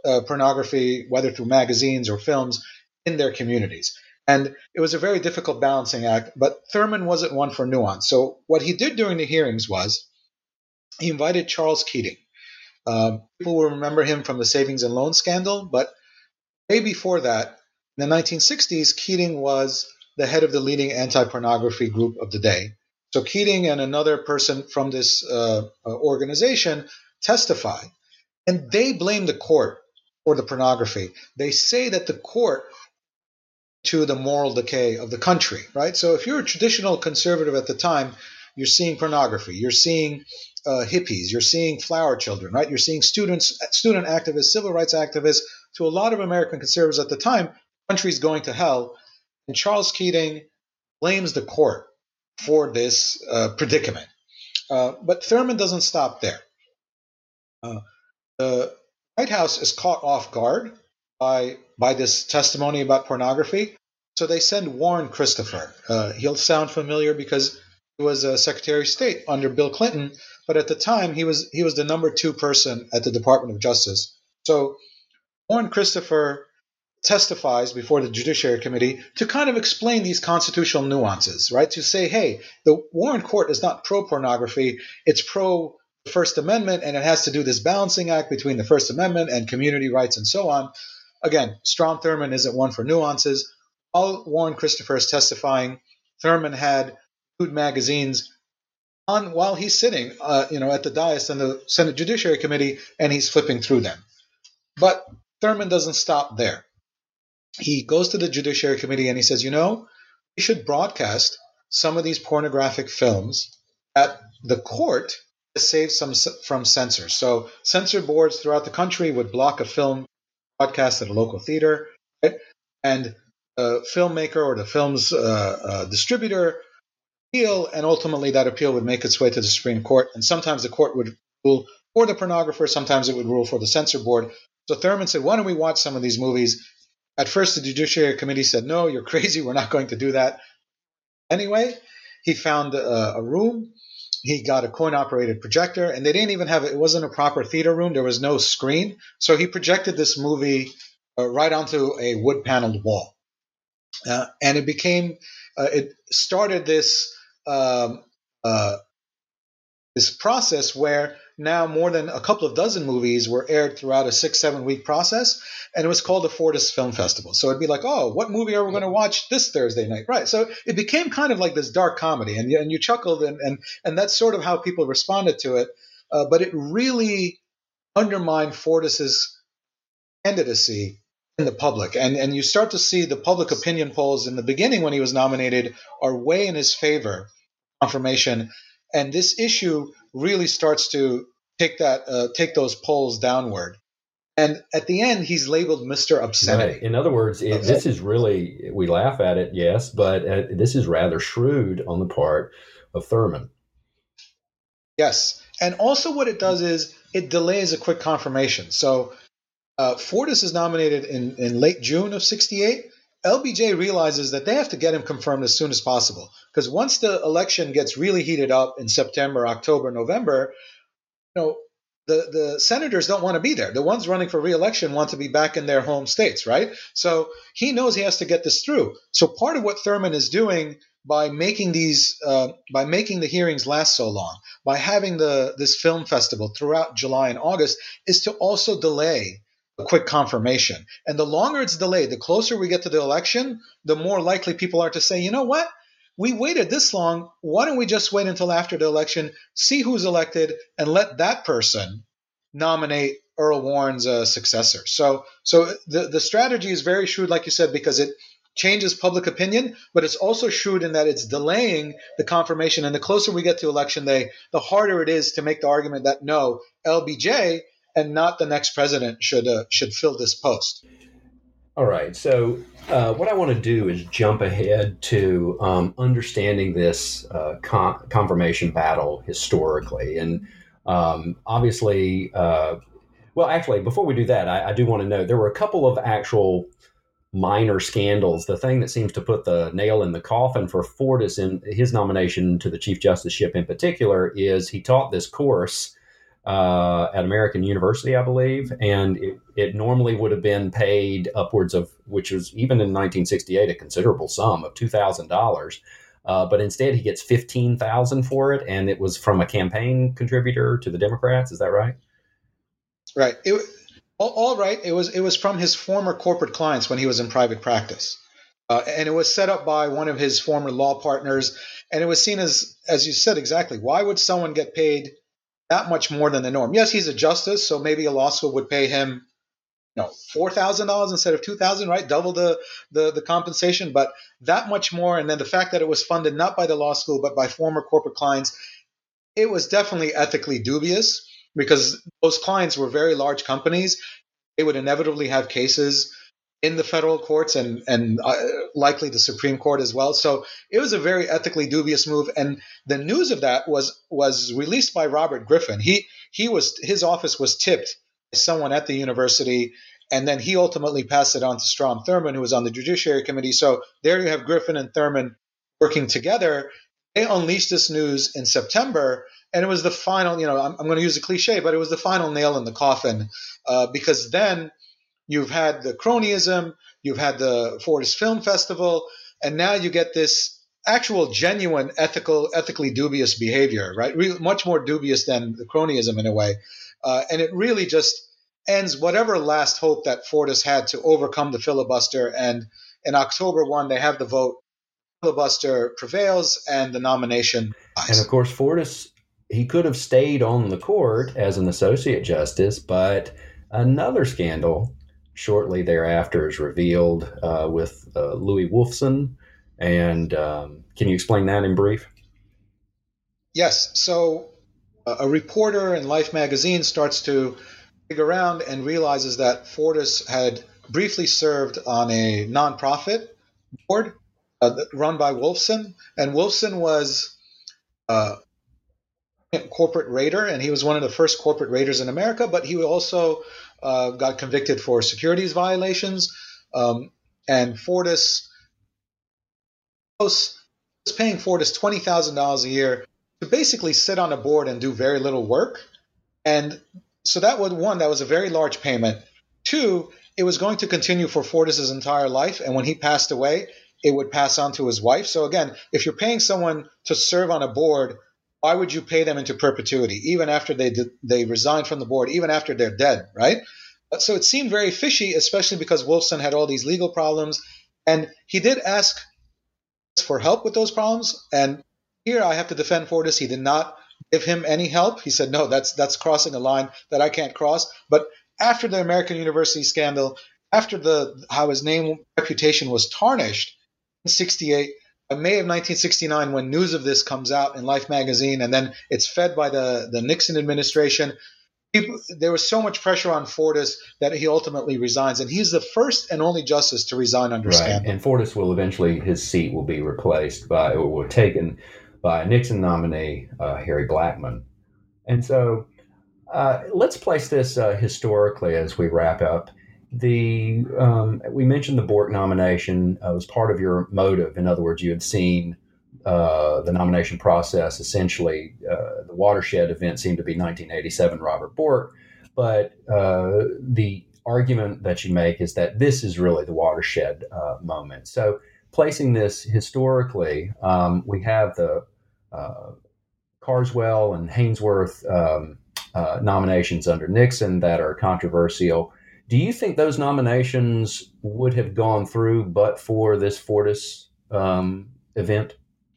uh, pornography, whether through magazines or films, in their communities. And it was a very difficult balancing act, but Thurman wasn't one for nuance. So what he did during the hearings was he invited Charles Keating. Uh, people will remember him from the savings and loan scandal, but way before that, in the nineteen sixties, Keating was the head of the leading anti-pornography group of the day. So Keating and another person from this uh, uh, organization testify, and they blame the court for the pornography. They say that the court to the moral decay of the country, right? So if you're a traditional conservative at the time, you're seeing pornography, you're seeing uh, hippies, you're seeing flower children, right? You're seeing students, student activists, civil rights activists. To a lot of American conservatives at the time, the country's going to hell. And Charles Keating blames the court for this uh, predicament. Uh, but Thurman doesn't stop there. Uh, the White House is caught off guard by by this testimony about pornography. So they send Warren Christopher. Uh, he'll sound familiar because he was a Secretary of State under Bill Clinton, but at the time he was he was the number two person at the Department of Justice. So Warren Christopher testifies before the Judiciary Committee to kind of explain these constitutional nuances, right? To say, hey, the Warren Court is not pro-pornography, it's pro First Amendment, and it has to do this balancing act between the First Amendment and community rights and so on. Again, Strom Thurmond isn't one for nuances. While Warren Christopher is testifying, Thurmond had nude magazines on while he's sitting, uh, you know, at the dais in the Senate Judiciary Committee, and he's flipping through them. But Thurmond doesn't stop there. He goes to the Judiciary Committee and he says, you know, we should broadcast some of these pornographic films at the court to save some from censors. So censor boards throughout the country would block a film broadcast at a local theater, right? And the filmmaker or the film's uh, uh, distributor appeal, and ultimately that appeal would make its way to the Supreme Court. And sometimes the court would rule for the pornographer, sometimes it would rule for the censor board. So Thurmond said, why don't we watch some of these movies? At first, the Judiciary Committee said, no, you're crazy. We're not going to do that. Anyway, he found a, a room. He got a coin-operated projector, and they didn't even have it. It wasn't a proper theater room. There was no screen. So he projected this movie uh, right onto a wood-paneled wall. Uh, and it became, uh, it started this um, uh, this process where now more than a couple of dozen movies were aired throughout a six, seven week process. And it was called the Fortis Film Festival. So it'd be like, oh, what movie are we going to watch this Thursday night? Right. So it became kind of like this dark comedy. And, and you chuckled, and, and, and that's sort of how people responded to it. Uh, but it really undermined Fortis's candidacy in the public. And, and you start to see the public opinion polls in the beginning when he was nominated are way in his favor, confirmation. And this issue really starts to take that uh, take those polls downward. And at the end, he's labeled Mister Obscenity. Right. In other words, it, this is really, we laugh at it, yes, but uh, this is rather shrewd on the part of Thurmond. Yes. And also what it does is it delays a quick confirmation. So uh, Fortis is nominated in, in late June of sixty-eight. L B J realizes that they have to get him confirmed as soon as possible, because once the election gets really heated up in September, October, November, you know, the, the senators don't want to be there. The ones running for re-election want to be back in their home states, right? So he knows he has to get this through. So part of what Thurmond is doing by making these, uh, by making the hearings last so long, by having the this film festival throughout July and August, is to also delay a quick confirmation. And the longer it's delayed, the closer we get to the election, the more likely people are to say, you know what? We waited this long. Why don't we just wait until after the election, see who's elected, and let that person nominate Earl Warren's uh, successor? So, so the, the strategy is very shrewd, like you said, because it changes public opinion, but it's also shrewd in that it's delaying the confirmation. And the closer we get to election day, the harder it is to make the argument that no, L B J and not the next president should uh, should fill this post. All right. So uh, what I want to do is jump ahead to um, understanding this uh, con- confirmation battle historically. And um, obviously, uh, well, actually, before we do that, I, I do want to note there were a couple of actual minor scandals. The thing that seems to put the nail in the coffin for Fortis in his nomination to the Chief Justiceship in particular is he taught this course uh, at American University, I believe, and it, it normally would have been paid upwards of, which was even in nineteen sixty-eight, a considerable sum of two thousand dollars. Uh, but instead, he gets fifteen thousand dollars for it, and it was from a campaign contributor to the Democrats. Is that right? Right. It, all, all right. It was it was from his former corporate clients when he was in private practice, uh, and it was set up by one of his former law partners, and it was seen as, as you said exactly, why would someone get paid that much more than the norm? Yes, he's a justice, so maybe a law school would pay him, you know, four thousand dollars instead of two thousand dollars, right? Double the, the the compensation, but that much more. And then the fact that it was funded not by the law school but by former corporate clients, it was definitely ethically dubious because those clients were very large companies. They would inevitably have cases in the federal courts and and uh, likely the Supreme Court as well. So it was a very ethically dubious move. And the news of that was was released by Robert Griffin. He he was his office was tipped by someone at the university, and then he ultimately passed it on to Strom Thurmond, who was on the Judiciary Committee. So there you have Griffin and Thurmond working together. They unleashed this news in September, and it was the final. You know, I'm, I'm going to use a cliche, but it was the final nail in the coffin uh, because then. You've had the cronyism, you've had the Fortis Film Festival, and now you get this actual genuine ethical, ethically dubious behavior, right? Re- much more dubious than the cronyism in a way. Uh, and it really just ends whatever last hope that Fortis had to overcome the filibuster. And in October first, they have the vote. Filibuster prevails, and the nomination dies. And of course, Fortis, he could have stayed on the court as an associate justice, but another scandal shortly thereafter is revealed uh, with uh, Louis Wolfson. And um, can you explain that in brief? Yes. So uh, a reporter in Life magazine starts to dig around and realizes that Fortis had briefly served on a nonprofit board uh, run by Wolfson. And Wolfson was uh, a corporate raider, and he was one of the first corporate raiders in America, but he also Uh, got convicted for securities violations, um, and Fortis was paying Fortis twenty thousand dollars a year to basically sit on a board and do very little work. And so that was one, that was a very large payment. Two, it was going to continue for Fortis's entire life, and when he passed away, it would pass on to his wife. So again, if you're paying someone to serve on a board, why would you pay them into perpetuity, even after they did, they resigned from the board, even after they're dead, right? So it seemed very fishy, especially because Wolfson had all these legal problems. And he did ask for help with those problems. And here I have to defend Fortis. He did not give him any help. He said, no, that's that's crossing a line that I can't cross. But after the American University scandal, after the how his name reputation was tarnished in sixty-eight, in May of nineteen sixty-nine, when news of this comes out in Life magazine, and then it's fed by the, the Nixon administration, people, there was so much pressure on Fortis that he ultimately resigns. And he's the first and only justice to resign under right. scandal. And Fortis will eventually, his seat will be replaced by, or will taken by Nixon nominee uh, Harry Blackmun. And so uh, let's place this uh, historically as we wrap up. The um, we mentioned the Bork nomination uh, was part of your motive. In other words, you had seen uh, the nomination process. Essentially, uh, the watershed event seemed to be nineteen eighty-seven Robert Bork. But uh, the argument that you make is that this is really the watershed uh, moment. So placing this historically, um, we have the uh, Carswell and Haynesworth um, uh, nominations under Nixon that are controversial. Do you think those nominations would have gone through but for this Fortis um, event?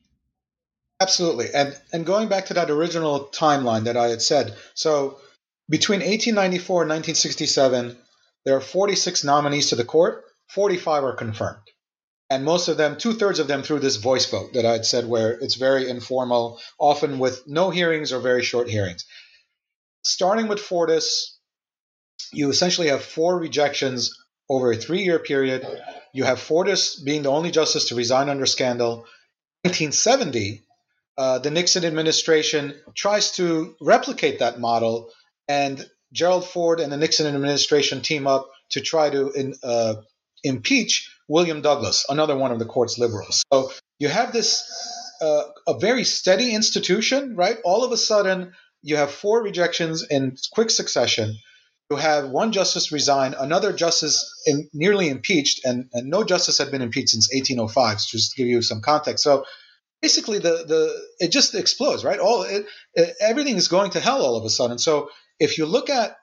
Absolutely. And and going back to that original timeline that I had said, so between eighteen ninety-four and nineteen sixty-seven, there are forty-six nominees to the court, forty-five are confirmed. And most of them, two-thirds of them through this voice vote that I had said, where it's very informal, often with no hearings or very short hearings. Starting with Fortis, you essentially have four rejections over a three-year period. You have Fortis being the only justice to resign under scandal. nineteen seventy, uh, the Nixon administration tries to replicate that model, and Gerald Ford and the Nixon administration team up to try to in, uh, impeach William Douglas, another one of the court's liberals. So you have this uh, a very steady institution, right? All of a sudden, you have four rejections in quick succession. You have one justice resign, another justice in, nearly impeached, and, and no justice had been impeached since eighteen oh five, just to give you some context. So basically, the, the it just explodes, right? All it, it, everything is going to hell all of a sudden. So if you look at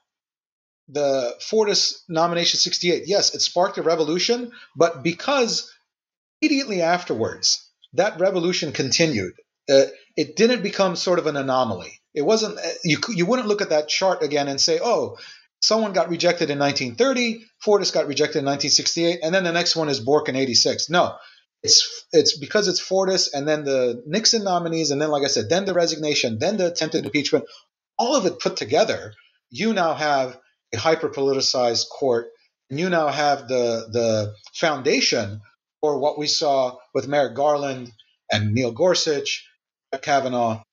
the Fortas nomination sixty-eight, yes, it sparked a revolution, but because immediately afterwards, that revolution continued. Uh, it didn't become sort of an anomaly. It wasn't, you, you wouldn't look at that chart again and say, oh, someone got rejected in nineteen thirty, Fortas got rejected in nineteen sixty-eight, and then the next one is Bork in eighty-six. No, it's it's because it's Fortas and then the Nixon nominees, and then, like I said, then the resignation, then the attempted impeachment, all of it put together, you now have a hyper-politicized court, and you now have the the foundation for what we saw with Merrick Garland and Neil Gorsuch, Kavanaugh,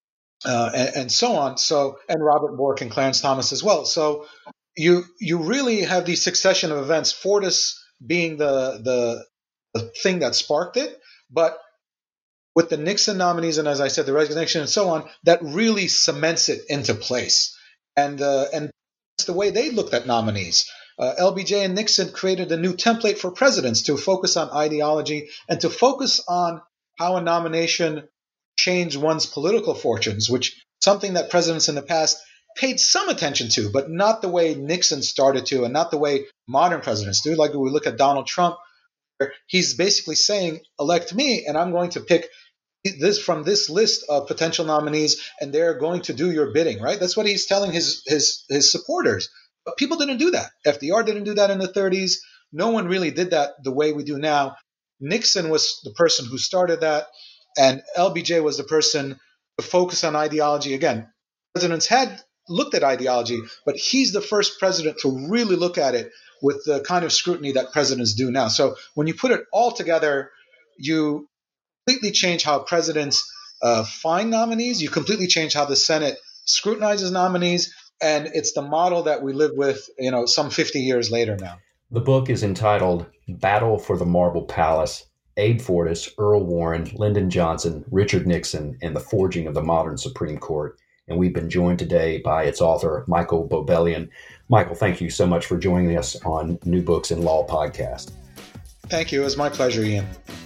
uh, and, and so on. So, and Robert Bork and Clarence Thomas as well. So, you you really have these succession of events. Fortas being the the, the thing that sparked it, but with the Nixon nominees and, as I said, the resignation and so on, that really cements it into place. And uh, and it's the way they looked at nominees. Uh, L B J and Nixon created a new template for presidents to focus on ideology and to focus on how a nomination changed one's political fortunes, which something that presidents in the past paid some attention to, but not the way Nixon started to, and not the way modern presidents do. Like when we look at Donald Trump, where he's basically saying, elect me, and I'm going to pick this from this list of potential nominees, and they're going to do your bidding, right? That's what he's telling his his his supporters. But people didn't do that. F D R didn't do that in the thirties. No one really did that the way we do now. Nixon was the person who started that, and L B J was the person to focus on ideology. Again, presidents had looked at ideology, but he's the first president to really look at it with the kind of scrutiny that presidents do now. So when you put it all together, you completely change how presidents uh, find nominees. You completely change how the Senate scrutinizes nominees. And it's the model that we live with, you know, some fifty years later now. The book is entitled Battle for the Marble Palace, Abe Fortas, Earl Warren, Lyndon Johnson, Richard Nixon, and the Forging of the Modern Supreme Court. And we've been joined today by its author, Michael Boebelian. Michael, thank you so much for joining us on New Books in Law podcast. Thank you. It was my pleasure, Ian.